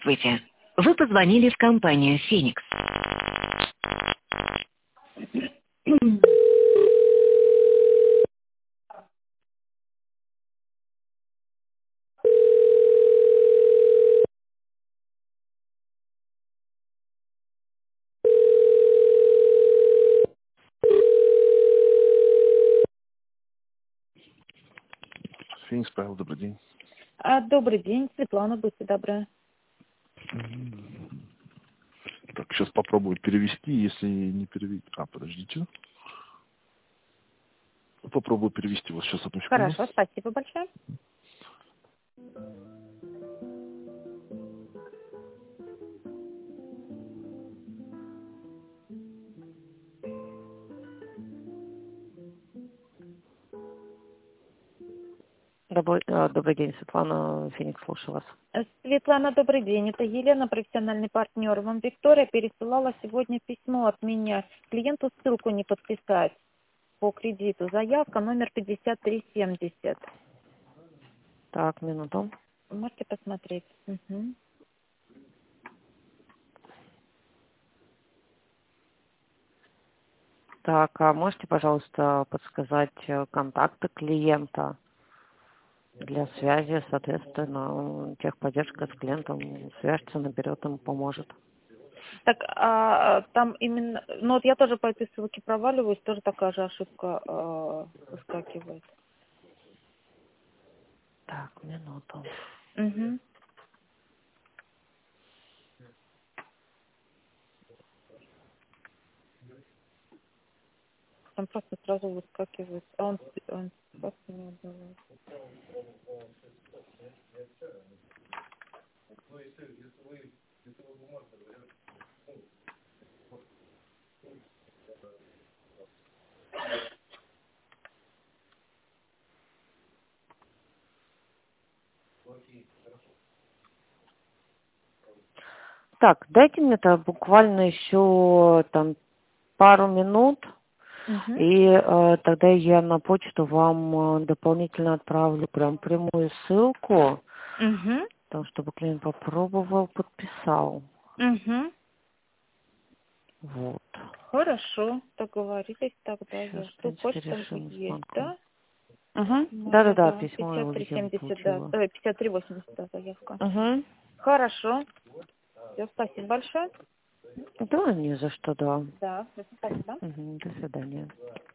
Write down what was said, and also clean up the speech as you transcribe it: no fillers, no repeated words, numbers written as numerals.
Здравствуйте. Вы позвонили в компанию «Феникс». Феникс, Павел, добрый день. Добрый день, Светлана, будьте добры. Так, сейчас попробую перевести, если не перевести... подождите. Попробую перевести вас сейчас, одну секунду. Хорошо, спасибо большое. Добрый день, Светлана, Феникс, слушаю вас. Светлана, добрый день. Это Елена, профессиональный партнер. Вам Виктория пересылала сегодня письмо от меня. Клиенту ссылку не подписать по кредиту. Заявка номер 5370. Так, минуту. Можете посмотреть. Угу. Так, а можете, пожалуйста, подсказать контакты клиента для связи, соответственно, техподдержка с клиентом свяжется, наберет, ему поможет. Так, там именно... Ну, вот я тоже по этой ссылке проваливаюсь, тоже такая же ошибка выскакивает. Так, минуту. Угу. Там просто сразу выскакивает. Он просто не отдавал. Так, дайте мне это буквально еще там пару минут, Угу. и тогда я на почту вам дополнительно отправлю прям прямую ссылку, Угу. чтобы клиент попробовал, подписал. Угу. Вот. Хорошо, договорились тогда. Я Сейчас, в жду. принципе, Почта решим с есть, банком. да? Угу. Моя, Да-да-да, да. письмо я увидела, 5370, да. получила. 5380, да, заявка. Угу. Хорошо. Все, спасибо большое. Да, не за что, да. Да, спасибо. Угу. До свидания.